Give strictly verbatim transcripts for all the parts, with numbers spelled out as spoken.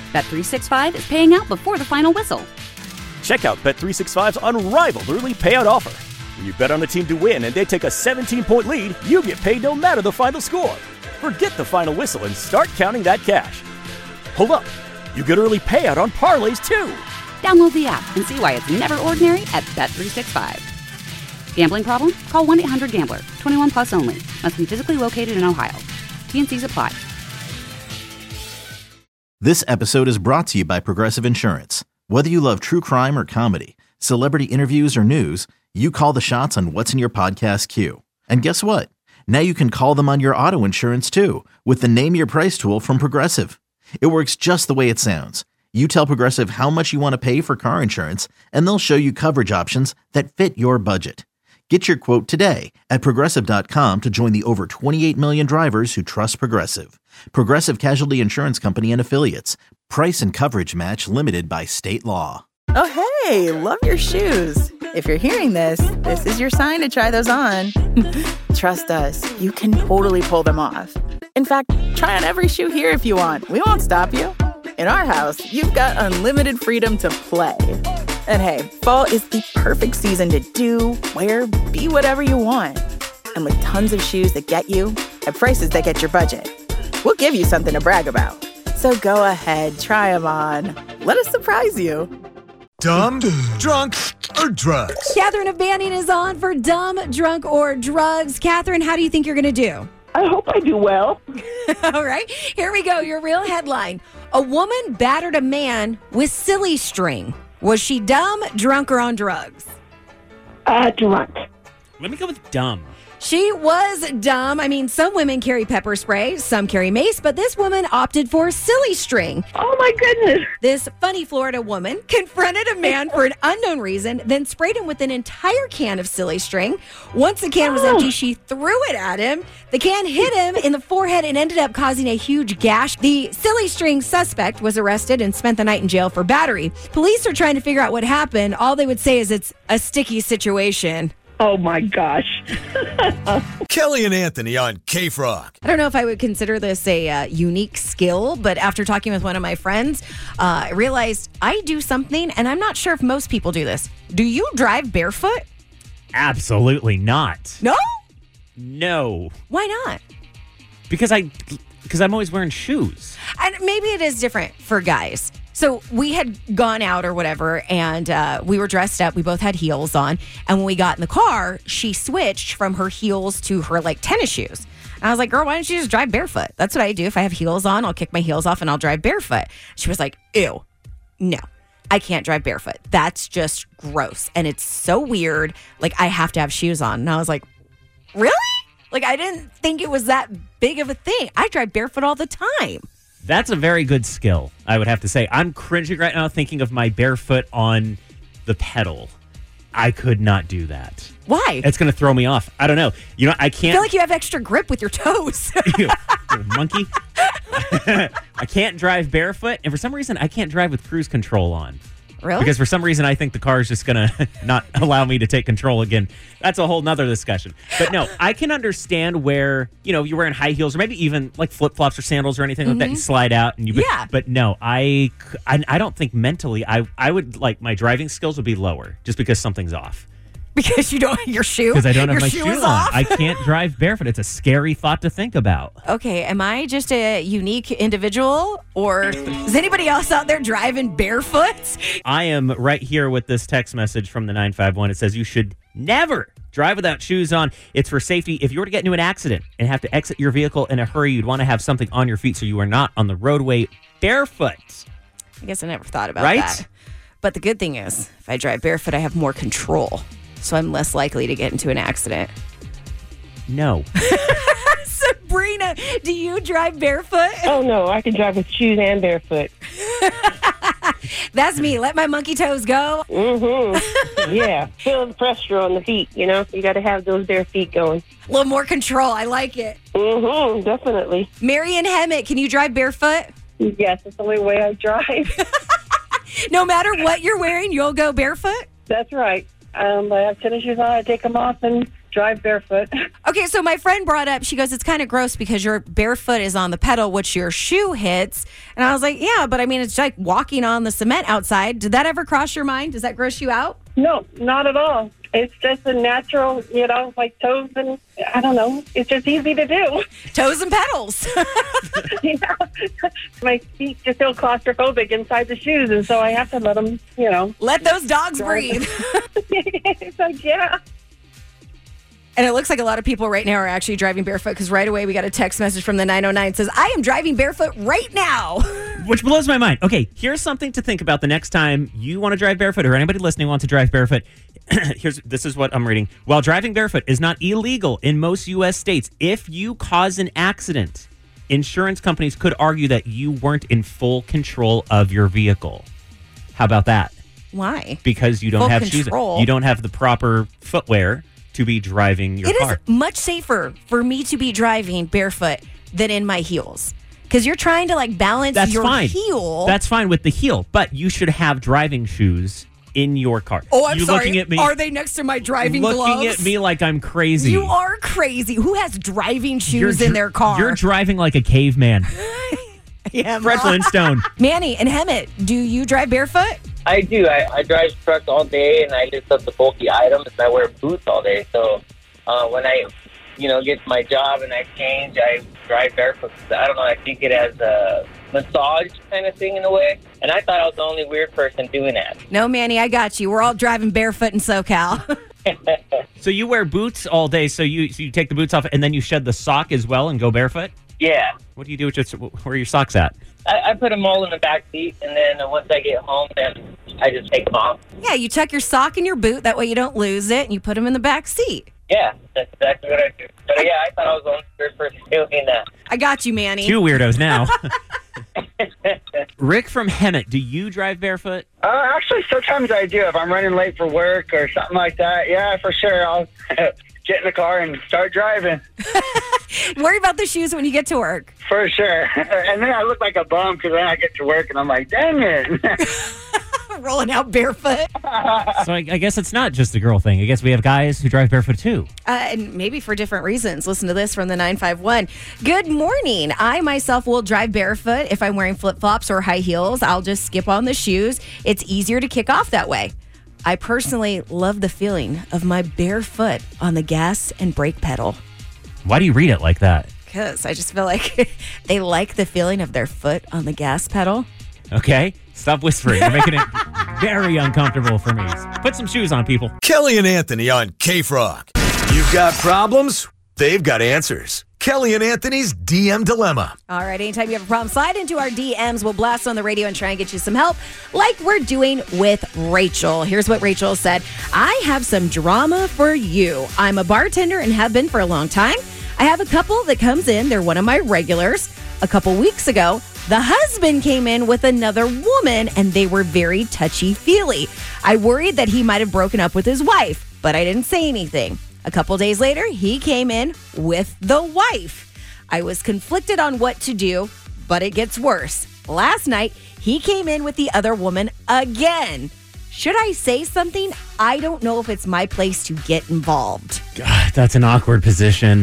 Bet three sixty-five is paying out before the final whistle. Check out Bet three sixty-five's unrivaled early payout offer. When you bet on a team to win and they take a seventeen-point lead, you get paid no matter the final score. Forget the final whistle and start counting that cash. Hold up. You get early payout on parlays, too. Download the app and see why it's never ordinary at Bet three sixty-five. Gambling problem? Call one eight hundred gambler. twenty-one plus only. Must be physically located in Ohio. T N Cs apply. This episode is brought to you by Progressive Insurance. Whether you love true crime or comedy, celebrity interviews or news, you call the shots on what's in your podcast queue. And guess what? Now you can call them on your auto insurance too with the Name Your Price tool from Progressive. It works just the way it sounds. You tell Progressive how much you want to pay for car insurance, and they'll show you coverage options that fit your budget. Get your quote today at Progressive dot com to join the over twenty-eight million drivers who trust Progressive. Progressive Casualty Insurance Company and Affiliates. Price and coverage match limited by state law. Oh, hey, love your shoes. If you're hearing this, this is your sign to try those on. Trust us, you can totally pull them off. In fact, try on every shoe here if you want. We won't stop you. In our house, you've got unlimited freedom to play. And hey, fall is the perfect season to do, wear, be whatever you want. And with tons of shoes that get you, at prices that get your budget, we'll give you something to brag about. So go ahead, try them on. Let us surprise you. Dumb, drunk, or drugs? Catherine of Banning is on for Dumb, Drunk, or Drugs. Catherine, how do you think you're going to do? I hope I do well. All right, here we go. Your real headline. A woman battered a man with silly string. Was she dumb, drunk, or on drugs? Uh, drunk. Let me go with dumb. She was dumb. I mean, some women carry pepper spray, some carry mace, but this woman opted for silly string. Oh, my goodness. This funny Florida woman confronted a man for an unknown reason, then sprayed him with an entire can of silly string. Once the can was Oh. empty, she threw it at him. The can hit him in the forehead and ended up causing a huge gash. The silly string suspect was arrested and spent the night in jail for battery. Police are trying to figure out what happened. All they would say is it's a sticky situation. Oh, my gosh. Kelly and Anthony on K-Frog. I don't know if I would consider this a uh, unique skill, but after talking with one of my friends, uh, I realized I do something, and I'm not sure if most people do this. Do you drive barefoot? Absolutely not. No? No. Why not? Because I because I'm always wearing shoes. And maybe it is different for guys. So we had gone out or whatever, and uh, we were dressed up. We both had heels on. And when we got in the car, she switched from her heels to her, like, tennis shoes. And I was like, girl, why don't you just drive barefoot? That's what I do. If I have heels on, I'll kick my heels off and I'll drive barefoot. She was like, ew, no, I can't drive barefoot. That's just gross. And it's so weird. Like, I have to have shoes on. And I was like, really? Like, I didn't think it was that big of a thing. I drive barefoot all the time. That's a very good skill, I would have to say. I'm cringing right now thinking of my barefoot on the pedal. I could not do that. Why? It's going to throw me off. I don't know. You know, I can't. I feel like you have extra grip with your toes. You monkey. I can't drive barefoot, and for some reason, I can't drive with cruise control on. Really? Because for some reason, I think the car is just going to not allow me to take control again. That's a whole nother discussion. But no, I can understand where, you know, you're wearing high heels or maybe even like flip-flops or sandals or anything mm-hmm. like that. You slide out. and you. Yeah. But no, I, I, I don't think mentally, I, I would like my driving skills would be lower just because something's off. Because you don't have your shoe? Because I don't have your my shoe shoe on. off? I can't drive barefoot. It's a scary thought to think about. Okay, am I just a unique individual, or is anybody else out there driving barefoot? I am right here with this text message from the nine five one. It says you should never drive without shoes on. It's for safety. If you were to get into an accident and have to exit your vehicle in a hurry, you'd want to have something on your feet so you are not on the roadway barefoot. I guess I never thought about right? that. But the good thing is, if I drive barefoot, I have more control. So I'm less likely to get into an accident. No. Sabrina, do you drive barefoot? Oh, no, I can drive with shoes and barefoot. That's me. Let my monkey toes go. Mm-hmm. Yeah. Feel the pressure on the feet, you know? You got to have those bare feet going. A little more control. I like it. Mm-hmm. Definitely. Marion Hemmett, can you drive barefoot? Yes, it's the only way I drive. No matter what you're wearing, you'll go barefoot? That's right. Um, I have tennis shoes on. I take them off and drive barefoot. Okay, so my friend brought up, she goes, it's kind of gross because your barefoot is on the pedal, which your shoe hits. And I was like, yeah, but I mean, it's like walking on the cement outside. Did that ever cross your mind? Does that gross you out? No, not at all. It's just a natural, you know, like toes and, I don't know, it's just easy to do. Toes and pedals. Yeah. My feet just feel claustrophobic inside the shoes, and so I have to let them, you know. Let those dogs breathe. It's like, yeah. And it looks like a lot of people right now are actually driving barefoot because right away we got a text message from the nine oh nine that says, I am driving barefoot right now. Which blows my mind. Okay, here's something to think about the next time you want to drive barefoot or anybody listening wants to drive barefoot. Here's This is what I'm reading. While driving barefoot is not illegal in most U S states, if you cause an accident, insurance companies could argue that you weren't in full control of your vehicle. How about that? Why? Because you don't Full have control. shoes. You don't have the proper footwear to be driving your It car. is much safer for me to be driving barefoot than in my heels. Because you're trying to like balance That's your fine. heel. That's fine with the heel, but you should have driving shoes in your car. Oh, I'm you sorry. Looking at me, Are they next to my driving looking gloves? at me like I'm crazy. You are crazy. Who has driving shoes You're in dr- their car? You're driving like a caveman. yeah, Fred Flintstone. Manny and Hemet, do you drive barefoot? I do. I, I drive trucks all day, and I lift up the bulky items, and I wear boots all day. So uh, when I, you know, get my job and I change, I drive barefoot. I don't know. I think it has a massage kind of thing in a way. And I thought I was the only weird person doing that. No, Manny, I got you. We're all driving barefoot in SoCal. So you wear boots all day. So you so you take the boots off and then you shed the sock as well and go barefoot. Yeah. What do you do with your, where are your socks at? I, I put them all in the back seat, and then uh, once I get home, then I just take them off. Yeah, you tuck your sock in your boot. That way you don't lose it, and you put them in the back seat. Yeah, that's exactly what I do. But yeah, I thought I was the only weird person doing that. I got you, Manny. Two weirdos now. Rick from Hemet, do you drive barefoot? Uh, actually, sometimes I do. If I'm running late for work or something like that, yeah, for sure. I'll get in the car and start driving. Worry about the shoes when you get to work. For sure. And then I look like a bum because then I get to work and I'm like, dang it. Rolling out barefoot. So I, I guess it's not just a girl thing. I guess we have guys who drive barefoot too. Uh, and maybe for different reasons. Listen to this from the nine five one. Good morning. I myself will drive barefoot. If I'm wearing flip-flops or high heels, I'll just skip on the shoes. It's easier to kick off that way. I personally love the feeling of my bare foot on the gas and brake pedal. Why do you read it like that? Because I just feel like they like the feeling of their foot on the gas pedal. Okay, stop whispering. You're making it very uncomfortable for me. Put some shoes on, people. Kelly and Anthony on K-Frog. You've got problems, they've got answers. Kelly and Anthony's D M Dilemma. All right, anytime you have a problem, slide into our D Ms. We'll blast on the radio and try and get you some help like we're doing with Rachel. Here's what Rachel said. I have some drama for you. I'm a bartender and have been for a long time. I have a couple that comes in. They're one of my regulars. A couple weeks ago, the husband came in with another woman and they were very touchy-feely. I worried that he might have broken up with his wife, but I didn't say anything. A couple days later, he came in with the wife. I was conflicted on what to do, but it gets worse. Last night, he came in with the other woman again. Should I say something? I don't know if it's my place to get involved. God, that's an awkward position.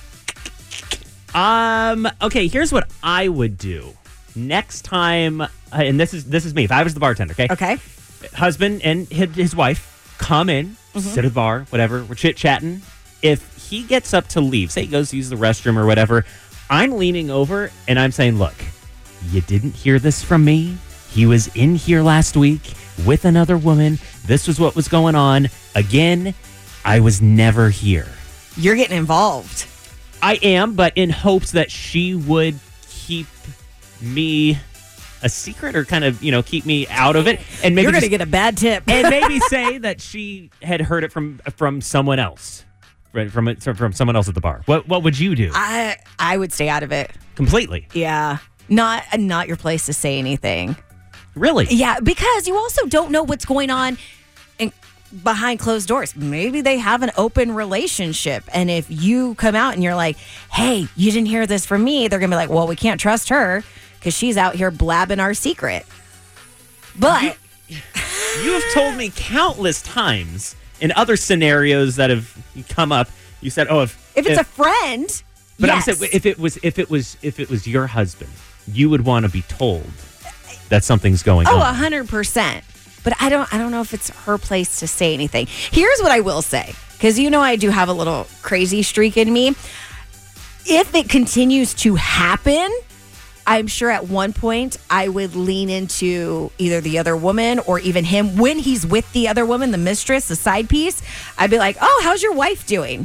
Um. Okay, here's what I would do. Next time, uh, and this is this is me. If I was the bartender, okay? Okay. Husband and his, his wife come in, mm-hmm. sit at the bar, whatever. We're chit-chatting. If he gets up to leave, say he goes to use the restroom or whatever, I'm leaning over and I'm saying, look, you didn't hear this from me. He was in here last week with another woman. This was what was going on. Again, I was never here. You're getting involved. I am, but in hopes that she would keep me a secret or kind of, you know, keep me out of it. And maybe You're going to just, get a bad tip. and maybe say that she had heard it from from someone else, right? From from someone else at the bar. What what would you do? I I would stay out of it. Completely. Yeah. Not not your place to say anything. Really? Yeah, because you also don't know what's going on in, behind closed doors. Maybe they have an open relationship. And if you come out and you're like, hey, you didn't hear this from me, they're going to be like, well, we can't trust her because she's out here blabbing our secret. But you, you have told me countless times in other scenarios that have come up You said, "Oh, if If it's a friend, but yes. I'm saying if it was if it was if it was your husband, you would want to be told that something's going Oh, on. a hundred percent. But I don't I don't know if it's her place to say anything. Here's what I will say, because you know I do have a little crazy streak in me. If it continues to happen, I'm sure at one point I would lean into either the other woman or even him when he's with the other woman, the mistress, the side piece. I'd be like, "Oh, how's your wife doing?"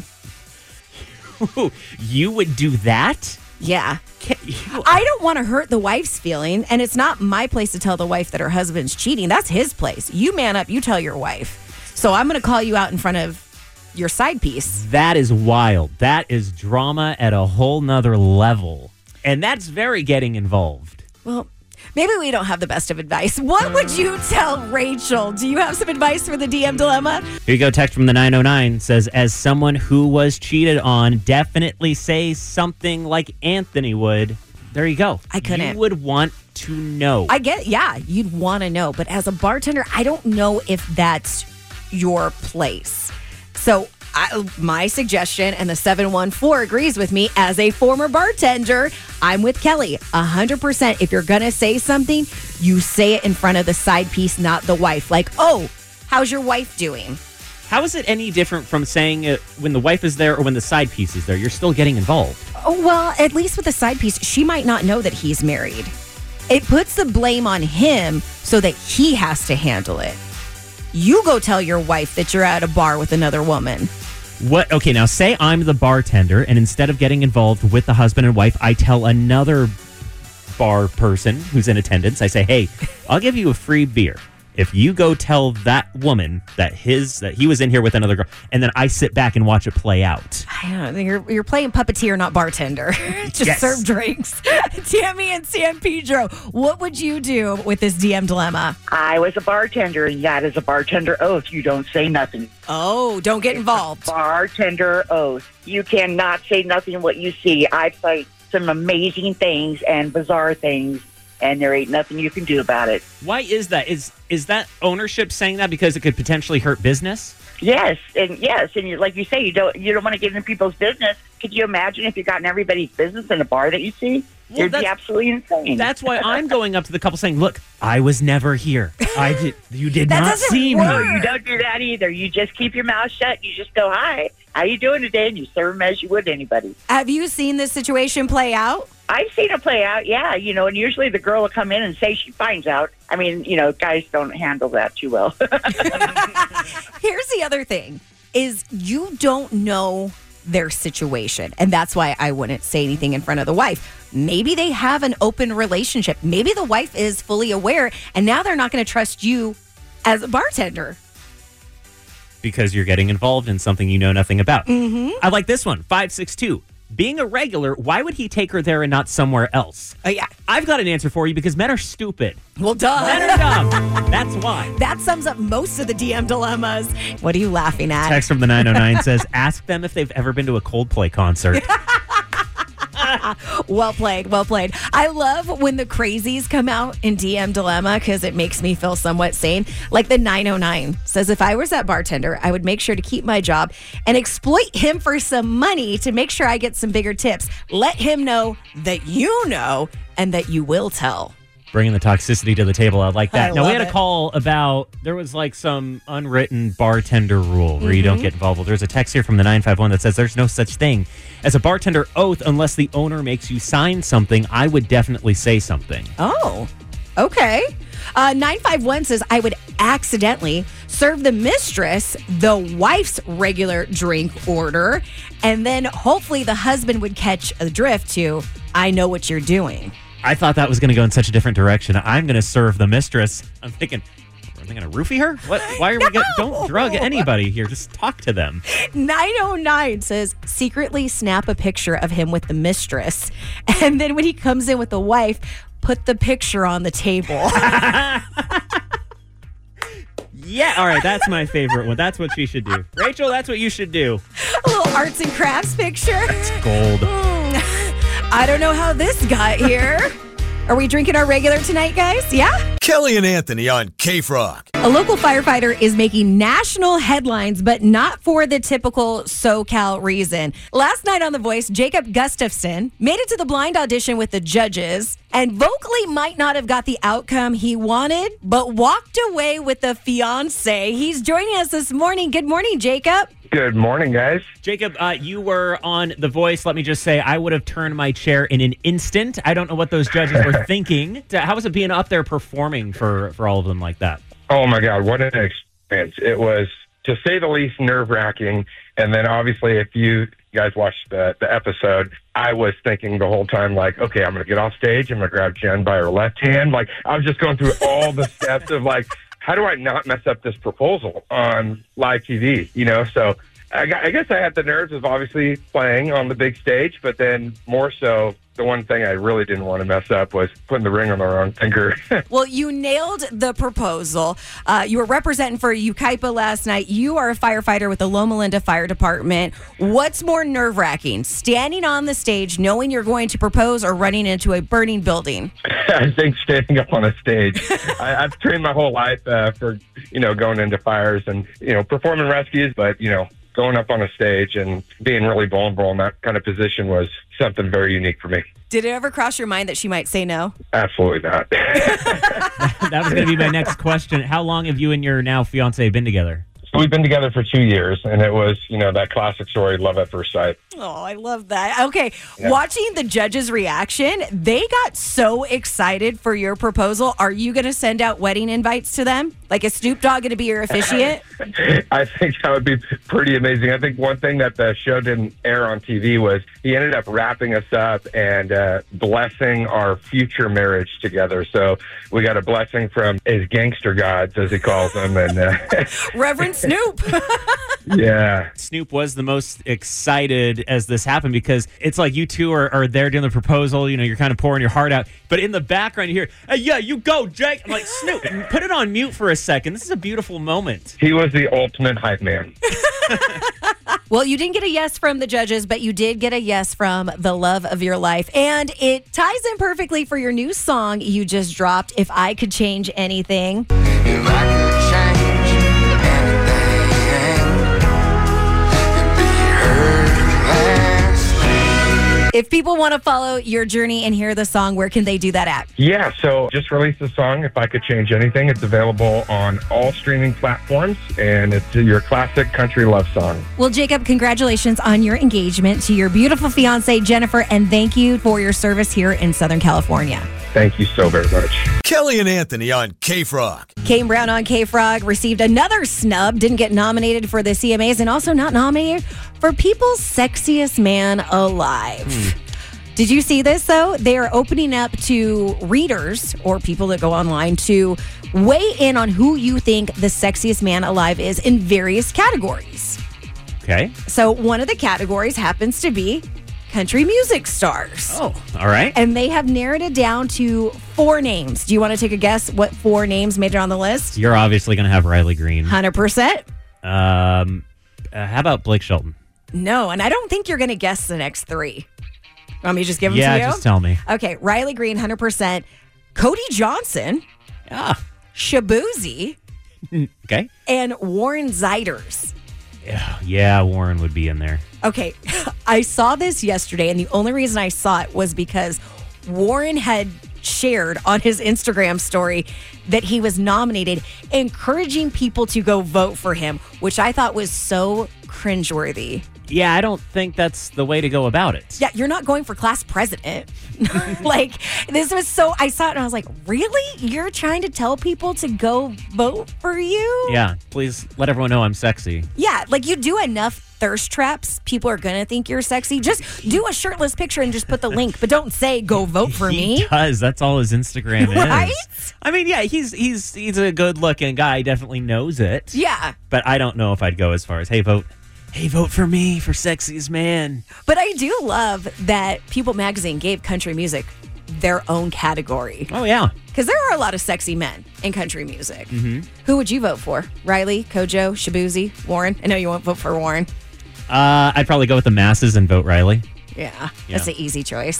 You would do that? Yeah. I don't want to hurt the wife's feeling, and it's not my place to tell the wife that her husband's cheating. That's his place. You man up, you tell your wife. So I'm going to call you out in front of your side piece. That is wild. That is drama at a whole nother level. And that's very getting involved. Well, maybe we don't have the best of advice. What would you tell Rachel? Do you have some advice for the D M dilemma? Here you go. Text from the nine oh nine says, as someone who was cheated on, definitely say something like Anthony would. There you go. I couldn't. You would want to know. I get, yeah, you'd want to know. But as a bartender, I don't know if that's your place. So I, my suggestion, and the seven one four agrees with me, as a former bartender, I'm with Kelly. one hundred percent. If you're going to say something, you say it in front of the side piece, not the wife. Like, "Oh, how's your wife doing?" How is it any different from saying it when the wife is there or when the side piece is there? You're still getting involved. Oh, well, at least with the side piece, she might not know that he's married. It puts the blame on him so that he has to handle it. You go tell your wife that you're at a bar with another woman. What? Okay, now say I'm the bartender, and instead of getting involved with the husband and wife, I tell another bar person who's in attendance, I say, "Hey, I'll give you a free beer if you go tell that woman that his that he was in here with another girl," and then I sit back and watch it play out. I don't know. You're, you're playing puppeteer, not bartender. Just Yes. serve drinks. Tammy and San Pedro, what would you do with this D M dilemma? I was a bartender, and that is a bartender oath. You don't say nothing. Oh, don't get involved. Bartender oath. You cannot say nothing what you see. I've seen some amazing things and bizarre things, and there ain't nothing you can do about it. Why is that? Is is that ownership saying that because it could potentially hurt business? Yes, and yes, and you, like you say, you don't you don't want to get into people's business. Could you imagine if you got in everybody's business in a bar that you see? Well, It'd be that's- absolutely insane. That's why I'm going up to the couple saying, "Look, I was never here. I did. You did That not doesn't see work. me." You don't do that either. You just keep your mouth shut. You just go, "Hi, how you doing today?" And you serve them as you would anybody. Have you seen this situation play out? I've seen it play out, yeah, you know, and usually the girl will come in and say she finds out. I mean, you know, guys don't handle that too well. Here's the other thing, is you don't know their situation. And that's why I wouldn't say anything in front of the wife. Maybe they have an open relationship. Maybe the wife is fully aware, and now they're not going to trust you as a bartender. Because you're getting involved in something you know nothing about. Mm-hmm. I like this one. five six two. Being a regular, why would he take her there and not somewhere else? Oh, yeah. I've got an answer for you because men are stupid. Well, duh. Men are dumb. That's why. That sums up most of the D M dilemmas. What are you laughing at? Text from the nine oh nine says, ask them if they've ever been to a Coldplay concert. Well played, well played. I love when the crazies come out in D M dilemma because it makes me feel somewhat sane. Like the nine oh nine says, if I was that bartender, I would make sure to keep my job and exploit him for some money to make sure I get some bigger tips. Let him know that you know and that you will tell. Bringing the toxicity to the table. I like that. I now, we love had a it. call about, there was like some unwritten bartender rule where you Mm-hmm. don't get involved. Well, there's a text here from the nine five one that says there's no such thing as a bartender oath unless the owner makes you sign something. I would definitely say something. Oh, okay. Uh, nine five one says, I would accidentally serve the mistress the wife's regular drink order, and then hopefully the husband would catch a drift to, I know what you're doing. I thought that was going to go in such a different direction. I'm going to serve the mistress. I'm thinking, are they going to roofie her? What? Why are we get? Don't drug anybody here. Just talk to them. nine oh nine says, secretly snap a picture of him with the mistress, and then when he comes in with the wife, put the picture on the table. Yeah. All right. That's my favorite one. That's what she should do. Rachel, that's what you should do. A little arts and crafts picture. Gold. Mm, I don't know how this got here. Are we drinking our regular tonight, guys? Yeah? Kelly and Anthony on K-Rock. A local firefighter is making national headlines, but not for the typical SoCal reason. Last night on The Voice, Jacob Gustafson made it to the blind audition with the judges and vocally might not have got the outcome he wanted, but walked away with a fiance. He's joining us this morning. Good morning, Jacob. Good morning, guys. Jacob, uh, you were on The Voice. Let me just say, I would have turned my chair in an instant. I don't know what those judges were thinking. How was it being up there performing for, for all of them like that? Oh, my God. What an experience. It was, to say the least, nerve-wracking. And then, obviously, if you guys watched the, the episode, I was thinking the whole time, like, okay, I'm going to get off stage. I'm going to grab Jen by her left hand. Like, I was just going through all the steps of, like, how do I not mess up this proposal on live T V? You know, so I, got, I guess I had the nerves of obviously playing on the big stage, but then more so, the one thing I really didn't want to mess up was putting the ring on the wrong finger. Well, you nailed the proposal. Uh, you were representing for Yucaipa last night. You are a firefighter with the Loma Linda Fire Department. What's more nerve-wracking, standing on the stage knowing you're going to propose or running into a burning building? I think standing up on a stage. I, I've trained my whole life uh, for, you know, going into fires and, you know, performing rescues, but, you know, going up on a stage and being really vulnerable in that kind of position was something very unique for me. Did it ever cross your mind that she might say no? Absolutely not. That was going to be my next question. How long have you and your now fiance been together? So we've been together for two years, and it was, you know, that classic story, love at first sight. Oh, I love that. Okay, Yeah. Watching the judges' reaction, they got so excited for your proposal. Are you going to send out wedding invites to them? Like, is Snoop Dogg going to be your officiant? I think that would be pretty amazing. I think one thing that the show didn't air on T V was he ended up wrapping us up and uh, blessing our future marriage together. So we got a blessing from his gangster gods, as he calls them. And uh, Reverend Snoop. Yeah. Snoop was the most excited as this happened because it's like you two are, are there doing the proposal. You know, you're kind of pouring your heart out. But in the background, you hear, hey, yeah, you go, Jake. I'm like, Snoop, put it on mute for a second. This is a beautiful moment. He was the ultimate hype man. Well, you didn't get a yes from the judges, but you did get a yes from the love of your life. And it ties in perfectly for your new song you just dropped, If I Could Change Anything. If I could change anything, it'd be her last name. If people want to follow your journey and hear the song, where can they do that at? Yeah, so just released a song, If I Could Change Anything. It's available on all streaming platforms, and it's your classic country love song. Well, Jacob, congratulations on your engagement to your beautiful fiance, Jennifer, and thank you for your service here in Southern California. Thank you so very much. Kelly and Anthony on K-Frog. Kane Brown on K-Frog received another snub, didn't get nominated for the C M As, and also not nominated for People's Sexiest Man Alive. Hmm. Did you see this, though? They are opening up to readers or people that go online to weigh in on who you think the sexiest man alive is in various categories. Okay. So one of the categories happens to be country music stars. Oh, all right. And they have narrowed it down to four names. Do you want to take a guess what four names made it on the list? You're obviously going to have Riley Green. one hundred percent. Um, uh, how about Blake Shelton? No, and I don't think you're going to guess the next three. Want me to just give them yeah, to you? just tell me. Okay, Riley Green, one hundred percent. Cody Johnson. Yeah. Shabuzi. Okay. And Warren Ziders. Yeah, yeah, Warren would be in there. Okay, I saw this yesterday, and the only reason I saw it was because Warren had shared on his Instagram story that he was nominated, encouraging people to go vote for him, which I thought was so cringeworthy. Yeah, I don't think that's the way to go about it. Yeah, you're not going for class president. Like, this was so, I saw it and I was like, really? You're trying to tell people to go vote for you? Yeah, please let everyone know I'm sexy. Yeah, like you do enough thirst traps, people are going to think you're sexy. Just do a shirtless picture and just put the link, but don't say go vote for me. He does. That's all his Instagram is. Right? I mean, yeah, he's he's he's a good-looking guy. He definitely knows it. Yeah. But I don't know if I'd go as far as, hey, vote. Hey, vote for me for sexiest man. But I do love that People Magazine gave country music their own category. Oh, yeah. Because there are a lot of sexy men in country music. Mm-hmm. Who would you vote for? Riley, Kojo, Shabuzi, Warren? I know you won't vote for Warren. Uh, I'd probably go with the masses and vote Riley. Yeah, Yeah. that's an easy choice.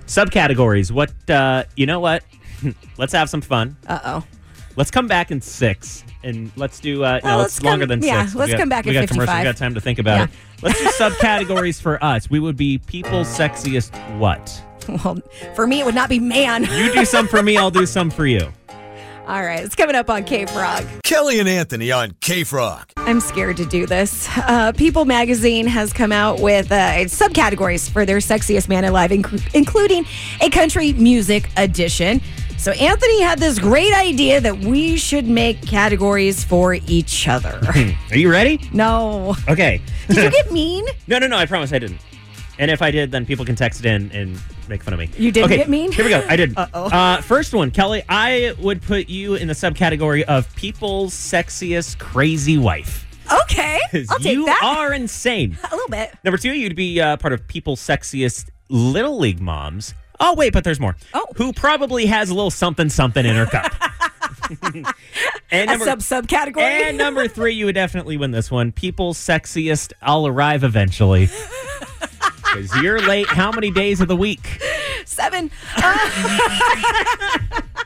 Subcategories. What, uh, you know what? Let's have some fun. Uh-oh. Let's come back in six. And let's do, uh, Well, no, let's it's longer come- than yeah, six. let's We got- come back we at got commercials. fifty-five. We got time to think about Yeah. it. Let's do subcategories for us. We would be people's sexiest what? Well, for me, it would not be man. You do some for me, I'll do some for you. All right, it's coming up on K-Frog. Kelly and Anthony on K-Frog. I'm scared to do this. Uh, People magazine has come out with uh, subcategories for their sexiest man alive, inc- including a country music edition. So Anthony had this great idea that we should make categories for each other. Are you ready? No. Okay. Did you get mean? No, no, no, I promise I didn't. And if I did, then people can text it in and make fun of me. You didn't okay, get mean? Here we go. I did. Uh-oh. Uh, first one, Kelly, I would put you in the subcategory of people's sexiest crazy wife. Okay. 'Cause I'll take you that. are insane. A little bit. Number two, you'd be uh, part of people's sexiest little league moms. Oh, wait, but there's more. Oh. Who probably has a little something something in her cup. and A sub subcategory. And number three, you would definitely win this one. People's sexiest, I'll arrive eventually. Because you're late how many days of the week? Seven. Uh,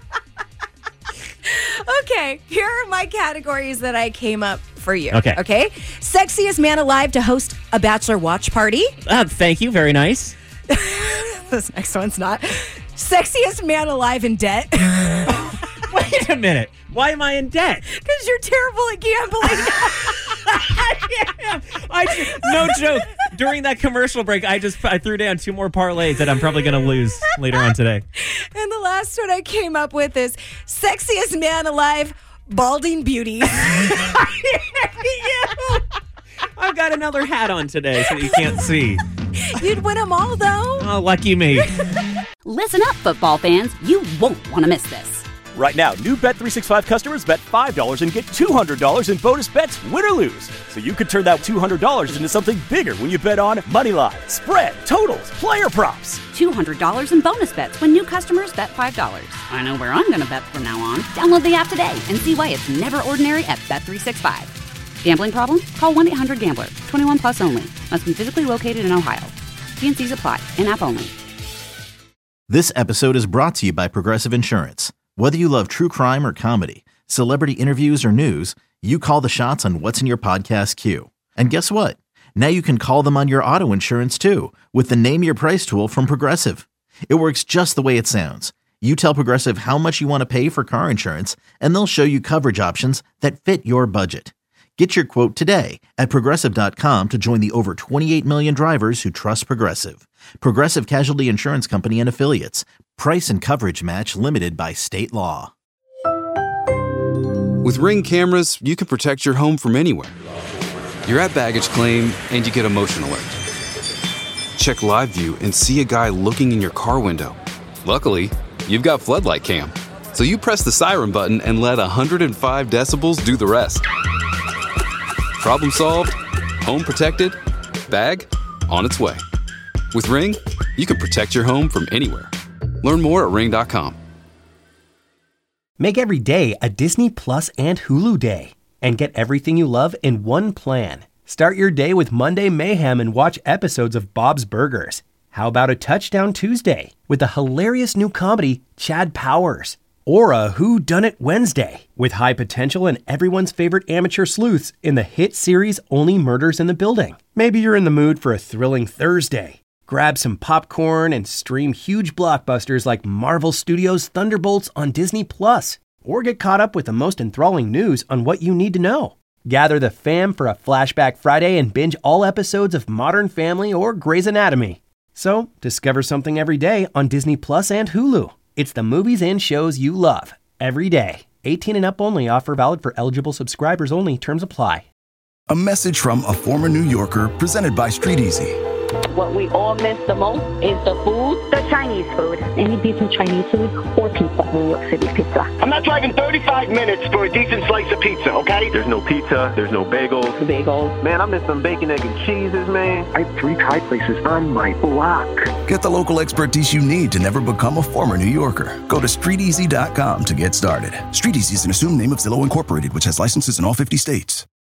okay, here are my categories that I came up for you. Okay. Okay. Sexiest man alive to host a bachelor watch party. Uh, thank you. Very nice. This next one's not. Sexiest man alive in debt. Wait a minute. Why am I in debt? Because you're terrible at gambling. I, I, no joke. During that commercial break, I just I threw down two more parlays that I'm probably going to lose later on today. And the last one I came up with is sexiest man alive, balding beauties. I've got another hat on today so you can't see. You'd win them all, though. Oh, lucky me. Listen up, football fans. You won't want to miss this. Right now, new Bet three sixty-five customers bet five dollars and get two hundred dollars in bonus bets, win or lose. So you could turn that two hundred dollars into something bigger when you bet on money line, spread, totals, player props. two hundred dollars in bonus bets when new customers bet five dollars. I know where I'm going to bet from now on. Download the app today and see why it's never ordinary at Bet three sixty-five. Gambling problem? Call one eight hundred gambler. twenty-one plus only. Must be physically located in Ohio. T N Cs apply. In-app only. This episode is brought to you by Progressive Insurance. Whether you love true crime or comedy, celebrity interviews or news, you call the shots on what's in your podcast queue. And guess what? Now you can call them on your auto insurance too with the Name Your Price tool from Progressive. It works just the way it sounds. You tell Progressive how much you want to pay for car insurance, and they'll show you coverage options that fit your budget. Get your quote today at Progressive dot com to join the over twenty-eight million drivers who trust Progressive. Progressive Casualty Insurance Company and Affiliates. Price and coverage match limited by state law. With Ring cameras, you can protect your home from anywhere. You're at baggage claim and you get a motion alert. Check live view and see a guy looking in your car window. Luckily, you've got floodlight cam. So you press the siren button and let one hundred five decibels do the rest. Problem solved, home protected, bag on its way. With Ring, you can protect your home from anywhere. Learn more at ring dot com. Make every day a Disney Plus and Hulu day and get everything you love in one plan. Start your day with Monday Mayhem and watch episodes of Bob's Burgers. How about a Touchdown Tuesday with the hilarious new comedy Chad Powers? Or a Who Done It Wednesday with high potential and everyone's favorite amateur sleuths in the hit series Only Murders in the Building. Maybe you're in the mood for a thrilling Thursday. Grab some popcorn and stream huge blockbusters like Marvel Studios' Thunderbolts on Disney Plus. Or get caught up with the most enthralling news on what you need to know. Gather the fam for a Flashback Friday and binge all episodes of Modern Family or Grey's Anatomy. So, discover something every day on Disney Plus and Hulu. It's the movies and shows you love, every day. eighteen and up only. Offer valid for eligible subscribers only. Terms apply. A message from a former New Yorker presented by Street Easy. What we all miss the most is the food. The Chinese food. Any decent Chinese food or pizza. New York City pizza. I'm not driving thirty-five minutes for a decent slice of pizza, okay? There's no pizza. There's no bagels. The bagels. Man, I miss some bacon, egg, and cheeses, man. I have three Thai places on my block. Get the local expertise you need to never become a former New Yorker. Go to street easy dot com to get started. Street Easy is an assumed name of Zillow Incorporated, which has licenses in all fifty states.